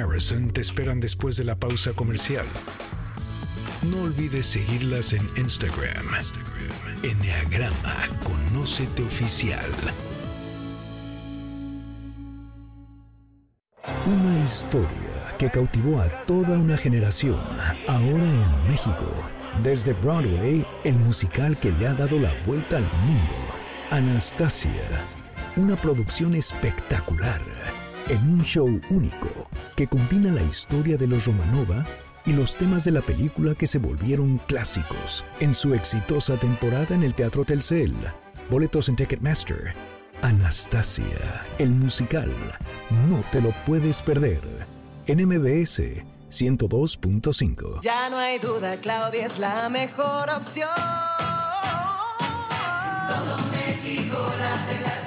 Harrison te esperan después de la pausa comercial. No olvides seguirlas en Instagram. Enneagrama Conócete Oficial. Una historia que cautivó a toda una generación, ahora en México. Desde Broadway, el musical que le ha dado la vuelta al mundo. Anastasia, una producción espectacular, en un show único que combina la historia de los Romanova y los temas de la película que se volvieron clásicos en su exitosa temporada en el Teatro Telcel. Boletos en Ticketmaster. Anastasia, el musical. No te lo puedes perder. En MBS 102.5. Ya no hay duda, Claudia es la mejor opción. Todo México la